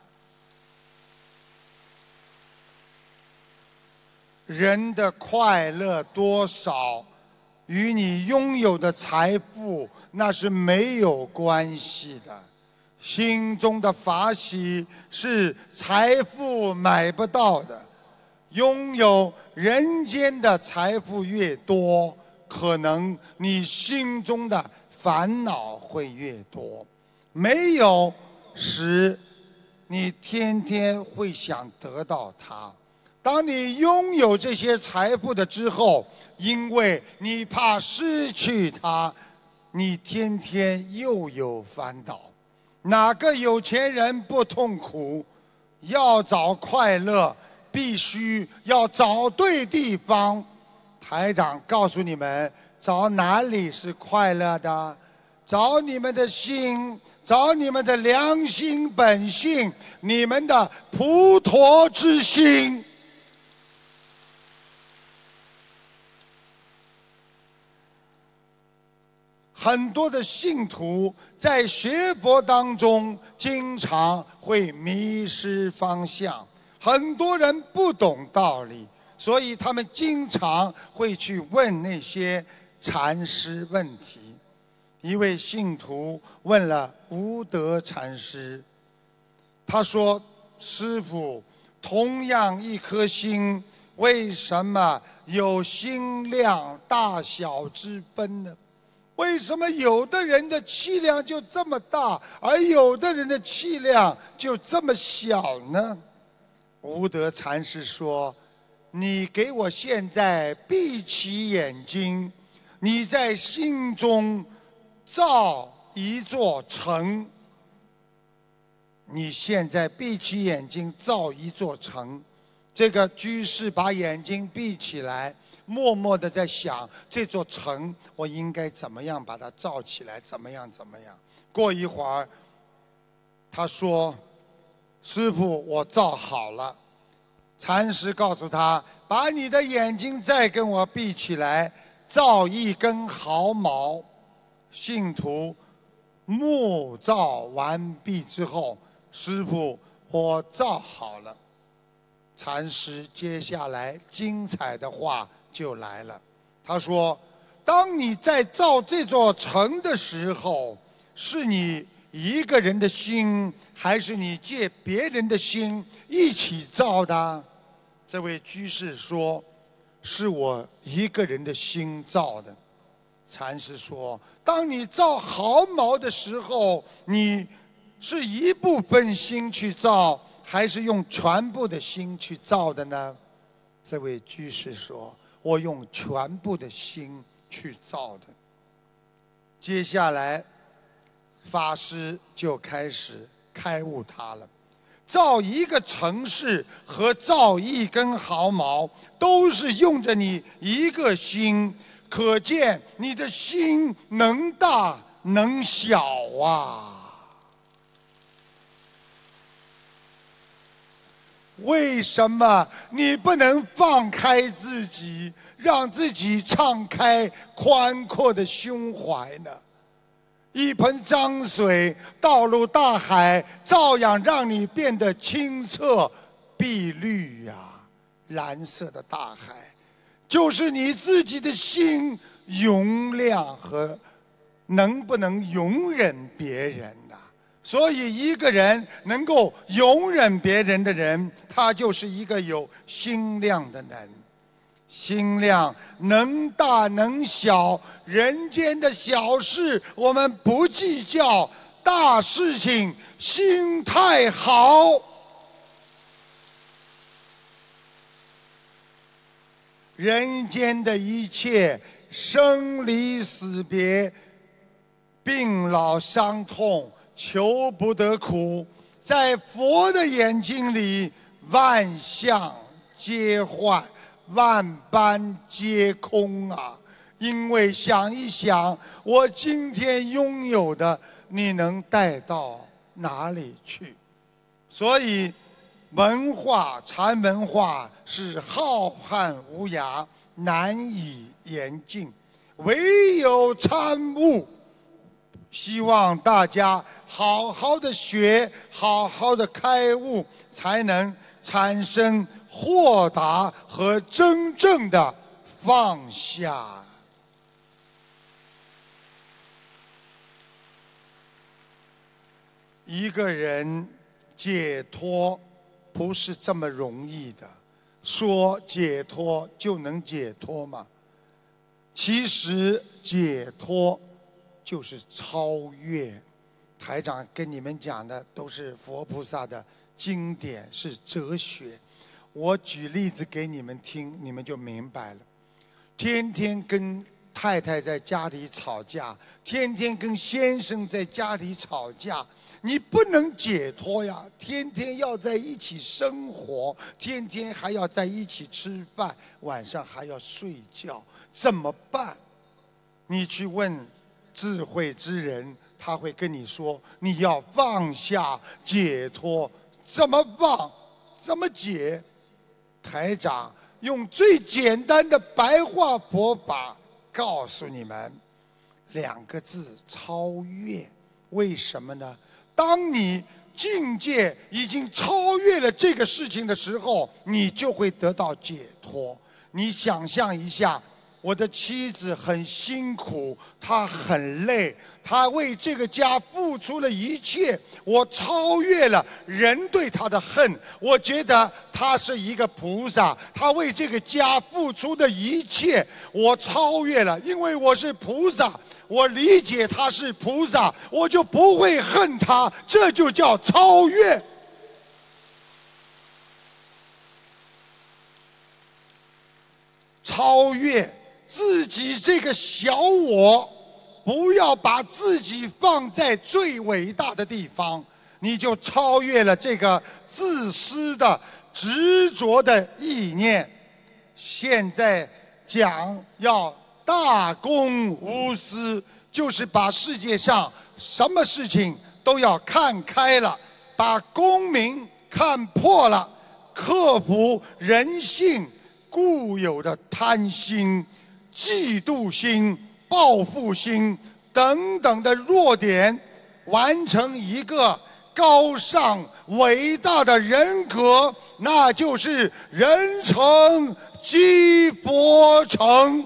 人的快乐多少，与你拥有的财富那是没有关系的。心中的法喜是财富买不到的。拥有人间的财富越多，可能你心中的烦恼会越多。没有时，你天天会想得到它。当你拥有这些财富的之后，因为你怕失去它，你天天又有烦恼。哪个有钱人不痛苦？要找快乐，必须要找对地方。台长告诉你们，找哪里是快乐的？找你们的心，找你们的良心本性，你们的普陀之心。很多的信徒在学佛当中经常会迷失方向，很多人不懂道理，所以他们经常会去问那些禅师问题。一位信徒问了无德禅师，他说：师父，同样一颗心，为什么有心量大小之分呢？为什么有的人的气量就这么大，而有的人的气量就这么小呢？无德禅师说：你给我现在闭起眼睛，你在心中造一座城。你现在闭起眼睛造一座城。这个居士把眼睛闭起来，默默地在想，这座城我应该怎么样把它造起来，怎么样。过一会儿，他说：师父，我造好了。禅师告诉他：把你的眼睛再跟我闭起来，造一根毫毛。信徒木造完毕之后，师父，我造好了。禅师接下来精彩的话就来了，他说：当你在造这座城的时候，是你一个人的心，还是你借别人的心一起造的？这位居士说：是我一个人的心造的。禅师说：当你造毫毛的时候，你是一部分心去造，还是用全部的心去造的呢？这位居士说：我用全部的心去造的。接下来法师就开始开悟他了。造一个城市和造一根毫毛，都是用着你一个心，可见你的心能大能小啊。为什么你不能放开自己，让自己敞开宽阔的胸怀呢？ 一盆脏水倒入大海，照样让你变得清澈碧绿呀。蓝色的大海，就是你自己的心容量和能不能容忍别人呐。所以一个人能够容忍别人的人，他就是一个有心量的人。心量能大能小，人间的小事我们不计较，大事情心态好。人间的一切生离死别、病老伤痛、求不得苦，在佛的眼睛里，万象皆幻，万般皆空啊！因为想一想，我今天拥有的，你能带到哪里去？所以，文化禅文化是浩瀚无涯，难以言尽，唯有参悟。希望大家好好的学，好好的开悟，才能产生豁达和真正的放下。一个人解脱不是这么容易的，说解脱就能解脱吗？其实解脱就是超越。台长跟你们讲的都是佛菩萨的经典，是哲学。我举例子给你们听，你们就明白了。天天跟太太在家里吵架，天天跟先生在家里吵架，你不能解脱呀！天天要在一起生活，天天还要在一起吃饭，晚上还要睡觉，怎么办？你去问智慧之人，他会跟你说，你要放下解脱。怎么放？怎么解？台长用最简单的白话佛法告诉你们2个字：超越。为什么呢？当你境界已经超越了这个事情的时候，你就会得到解脱。你想象一下，我的妻子很辛苦，她很累，她为这个家付出了一切。我超越了人对她的恨，我觉得她是一个菩萨，她为这个家付出的一切，我超越了，因为我是菩萨，我理解她是菩萨，我就不会恨她，这就叫超越。超越自己这个小我，不要把自己放在最伟大的地方，你就超越了这个自私的执着的意念。现在讲要大公无私，就是把世界上什么事情都要看开了，把功名看破了，克服人性固有的贪心、嫉妒心、报复心等等的弱点，完成一个高尚伟大的人格，那就是人成即佛成。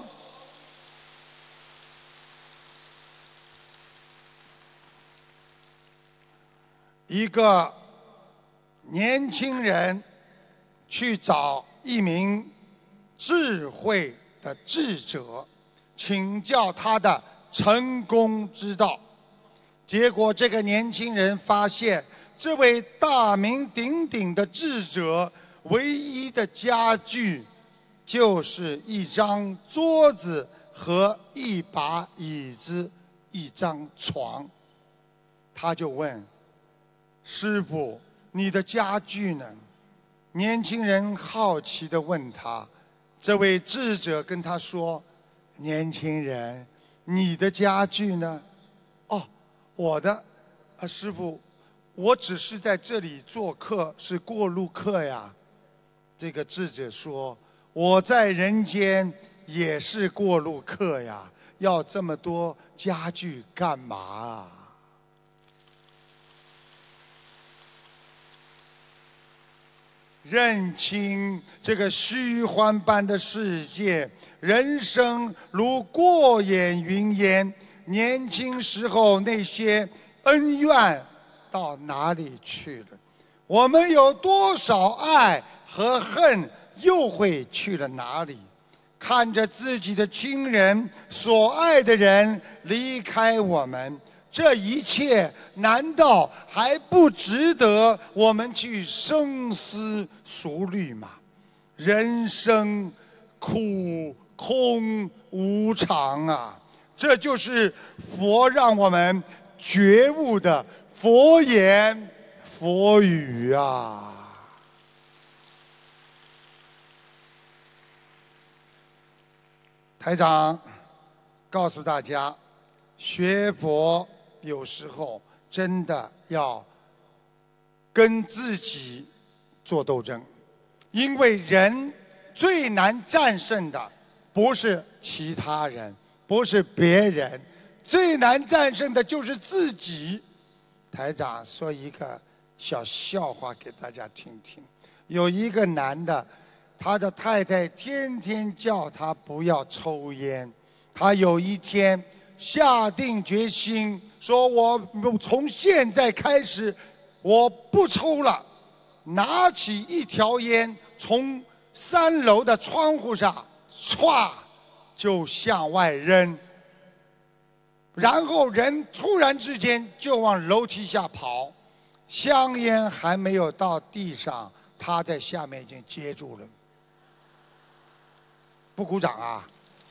一个年轻人去找一名智慧的智者，请教他的成功之道。结果这个年轻人发现，这位大名鼎鼎的智者唯一的家具就是一张桌子和一把椅子、一张床。他就问师父，你的家具呢？年轻人好奇地问他，这位智者跟他说，年轻人，你的家具呢？哦，我的，师父，我只是在这里做客，是过路客呀。这个智者说，我在人间也是过路客呀， 要这么多家具干嘛啊？认清这个虚幻般的世界，人生如过眼云烟。年轻时候那些恩怨到哪里去了？我们有多少爱和恨，又会去了哪里？看着自己的亲人、所爱的人离开我们，这一切难道还不值得我们去深思熟虑吗？人生苦空无常啊，这就是佛让我们觉悟的佛言佛语啊。台长告诉大家，学佛有时候真的要跟自己做斗争，因为人最难战胜的不是其他人，不是别人，最难战胜的就是自己。台长说一个小笑话给大家听听。有一个男的，他的太太天天叫他不要抽烟，他有一天下定决心说，我从现在开始我不抽了，拿起一条烟从3楼的窗户上唰就向外扔，然后人突然之间就往楼梯下跑，香烟还没有到地上，他在下面已经接住了。不鼓掌啊？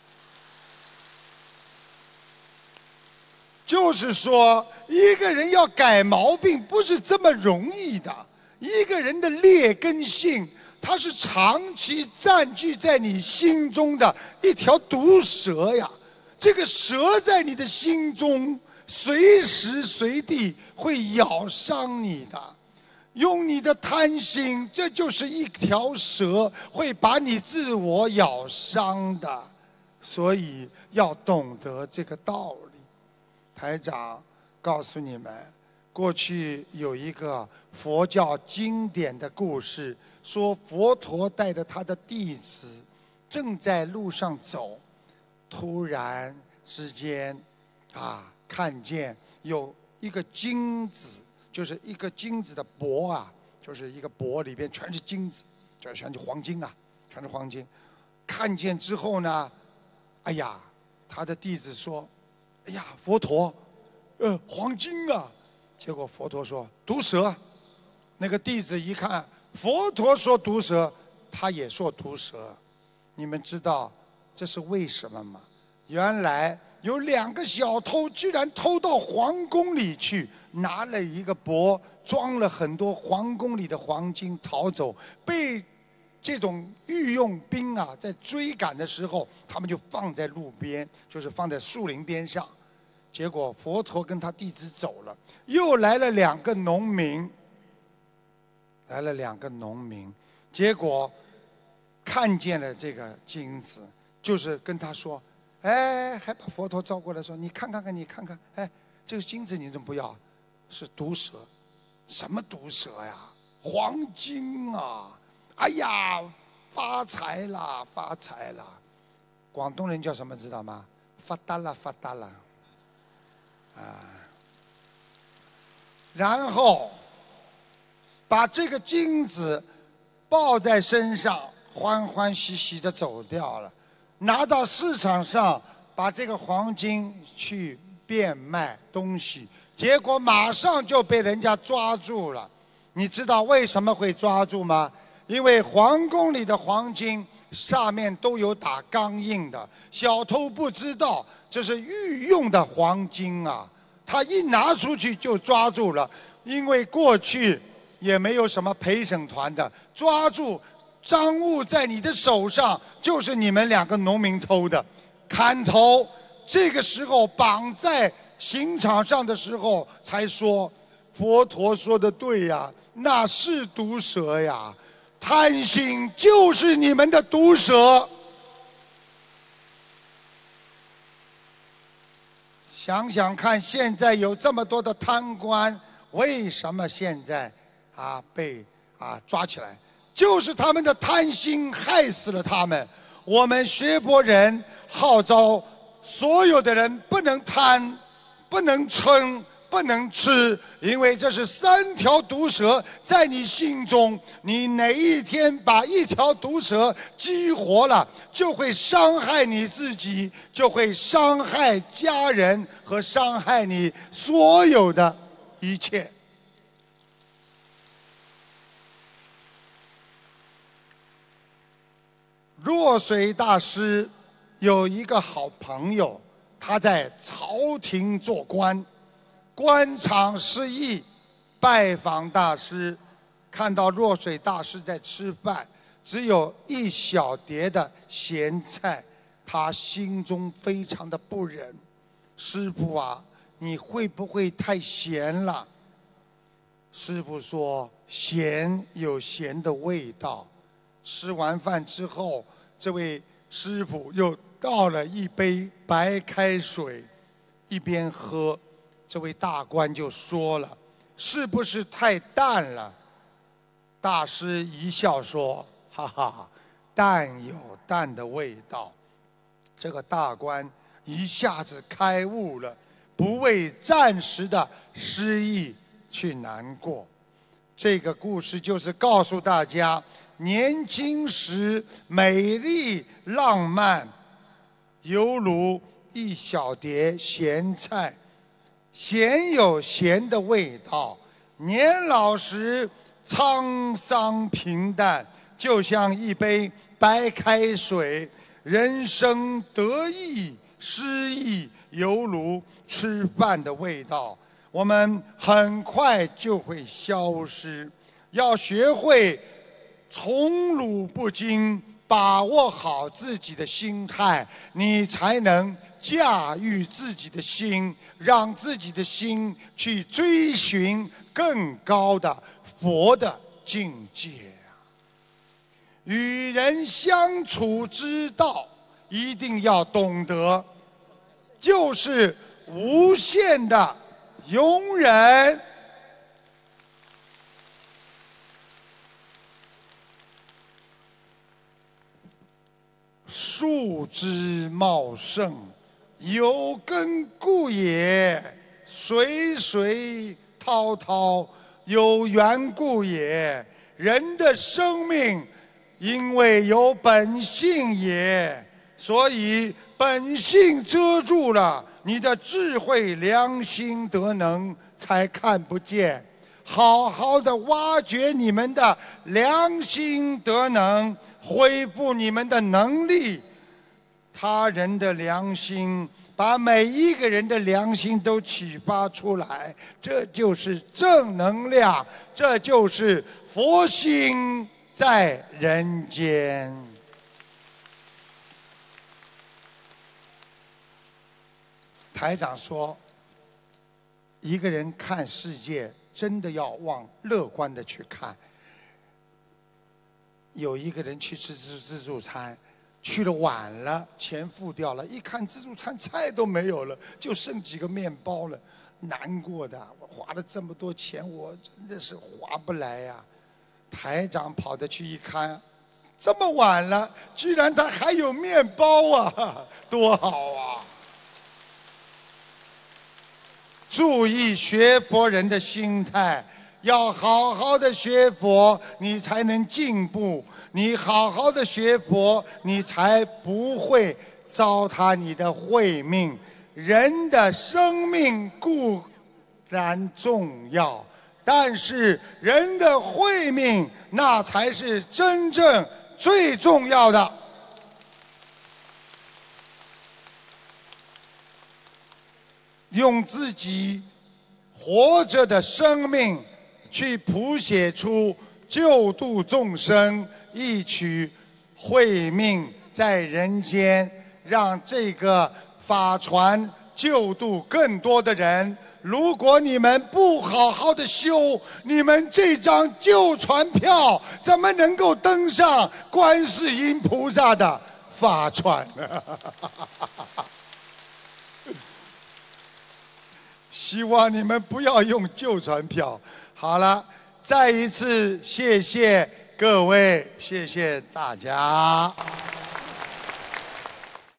就是说，一个人要改毛病不是这么容易的。一个人的劣根性，它是长期占据在你心中的一条毒蛇呀。这个蛇在你的心中，随时随地会咬伤你的。用你的贪心，这就是一条蛇，会把你自我咬伤的。所以要懂得这个道理。台长告诉你们，过去有一个佛教经典的故事，说佛陀带着他的弟子正在路上走，突然之间看见有一个金子，就是一个金子的钵啊，就是一个钵里边全是金子，就全是黄金啊，全是黄金。看见之后呢，哎呀，他的弟子说，哎呀，佛陀，黄金啊！结果佛陀说毒蛇。那个弟子一看佛陀说毒蛇，他也说毒蛇。你们知道这是为什么吗？原来有2个小偷居然偷到皇宫里去，拿了一个钵装了很多皇宫里的黄金逃走，被这种御用兵啊在追赶的时候，他们就放在路边，就是放在树林边上。结果佛陀跟他弟子走了，又来了2个农民，结果看见了这个金子，就是跟他说，还把佛陀招过来说，你看看，这个金子你怎么不要？是毒蛇。什么毒蛇呀？黄金啊！哎呀，发财了！广东人叫什么知道吗？发达了！然后把这个金子抱在身上，欢欢喜喜地走掉了。拿到市场上，把这个黄金去变卖东西，结果马上就被人家抓住了。你知道为什么会抓住吗？因为皇宫里的黄金上面都有打钢印的，小偷不知道这是御用的黄金啊，他一拿出去就抓住了。因为过去也没有什么陪审团的，抓住赃物在你的手上，就是你们2个农民偷的，砍头。这个时候绑在刑场上的时候才说，佛陀说的对呀，那是毒蛇呀，贪心就是你们的毒蛇。 想想看，现在有这么多的贪官，为什么现在被抓起来？就是他们的贪心害死了他们。我们学佛人号召所有的人不能贪，不能嗔，不能吃，因为这是3条毒蛇在你心中。你哪一天把1条毒蛇激活了，就会伤害你自己，就会伤害家人和伤害你所有的一切。若水大师有一个好朋友，他在朝廷做官，官场失意，拜访大师，看到若水大师在吃饭，只有1小碟的咸菜，他心中非常的不忍。师父啊，你会不会太咸了？师父说，咸有咸的味道。吃完饭之后，这位师父又倒了一杯白开水，一边喝，这位大官就说了：“是不是太淡了？”大师一笑说：“哈哈，淡有淡的味道。”这个大官一下子开悟了，不为暂时的失意去难过。这个故事就是告诉大家，年轻时美丽浪漫，犹如1小碟咸菜，咸有咸的味道；年老时沧桑平淡，就像一杯白开水。人生得意失意，犹如吃饭的味道，我们很快就会消失。要学会从容不惊，把握好自己的心态，你才能驾驭自己的心，让自己的心去追寻更高的佛的境界。与人相处之道一定要懂得，就是无限的容忍。树枝茂盛，有根故也；水水滔滔，有缘故也。人的生命因为有本性也，所以本性遮住了，你的智慧、良心、德能才看不见。好好的挖掘你们的良心德能，恢复你们的能力。他人的良心，把每一个人的良心都启发出来，这就是正能量，这就是佛心在人间。台长说，一个人看世界真的要往乐观的去看。有一个人去吃自助餐，去了晚了，钱付掉了，一看自助餐菜都没有了，就剩几个面包了，难过的，我花了这么多钱，我真的是划不来呀。台长跑得去一看，这么晚了，居然他还有面包啊，多好啊！注意学佛人的心态，要好好的学佛，你才能进步。你好好的学佛，你才不会糟蹋你的慧命。人的生命固然重要，但是人的慧命那才是真正最重要的。用自己活着的生命去谱写出救度众生一曲慧命在人间，让这个法船救度更多的人。如果你们不好好的修，你们这张旧船票怎么能够登上观世音菩萨的法船呢？ 希望你们不要用旧船票。好了，再一次谢谢各位，谢谢大家。